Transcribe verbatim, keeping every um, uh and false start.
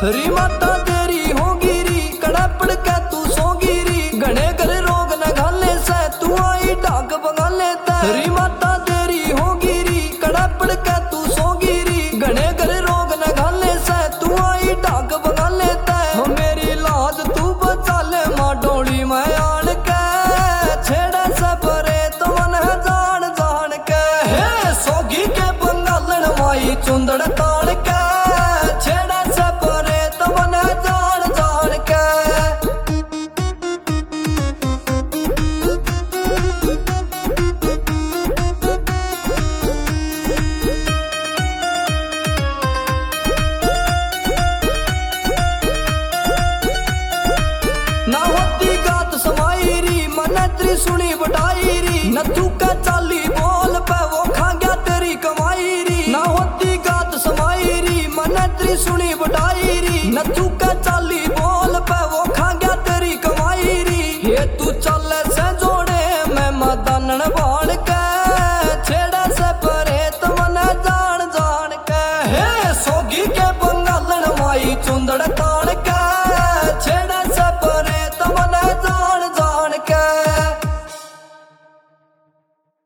री माता तेरी होगी री कड़पड़ के तू सोगी री घने घर रोग न घाले से तू आई ढाक बगाले ते री माता तेरी होगी री कड़पड़ के तू सोगी री घने घर रोग न घाले से तू आई ढाक बगाले ते मेरी लाज तू बचा ले मां डोली में आन के छेड़े से परे तो मन है जान जान के सोगी के बंगालन माई चुंदड़ तान के छेड़े से परे तो मन है जान जान के ना होती गात समाई री मन त्रिसुणी बटाई री न तू का चाली बोल पे वो खा गया तेरी कमाई री ना होती गात समाई री मन त्रिसुणी बटाई री न तू का चाली